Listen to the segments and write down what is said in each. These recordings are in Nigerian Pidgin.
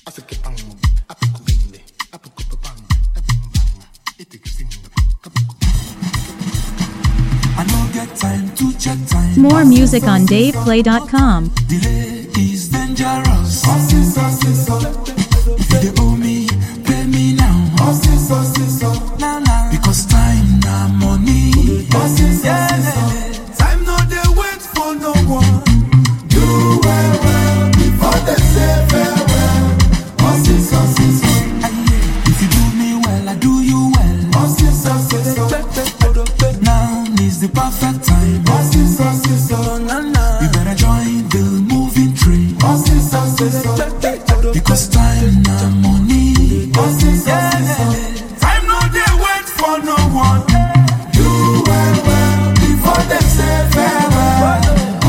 More music on DavePlay.com. Delay is dangerous. If you owe me, pay me now. Now. Because time na money. Time no dey wait for no one. Do well before they say farewell. If you do me well, I do you well. Now is the perfect time. You better join the moving train. Because time na money. Time no dey wait for no one. Do well before they say farewell.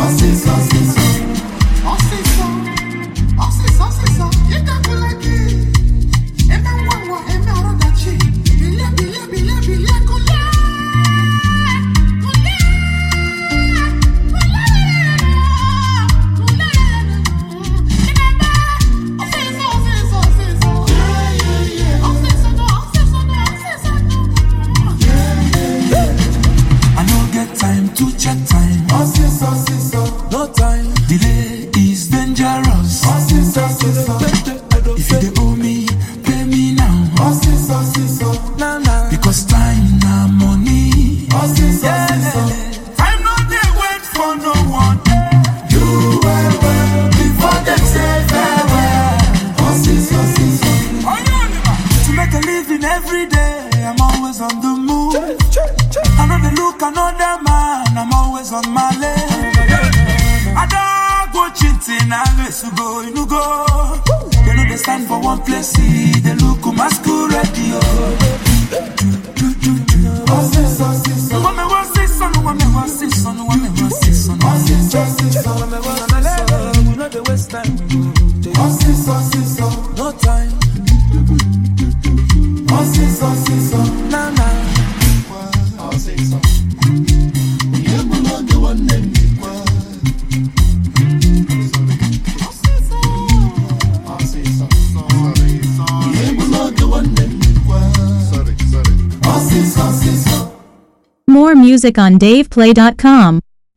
To check time. No time. Delay is dangerous. If you dey owe me, pay me now. Because time na money. Time no dey wait for no one. Do well before they say farewell. To make a living every day, I'm always on the move. I know they look another man, I'm always on my lane. I don't go cheating, I race to go, you go. They know they stand for one place, see, they look masquerade. No time. More music on DavePlay.com.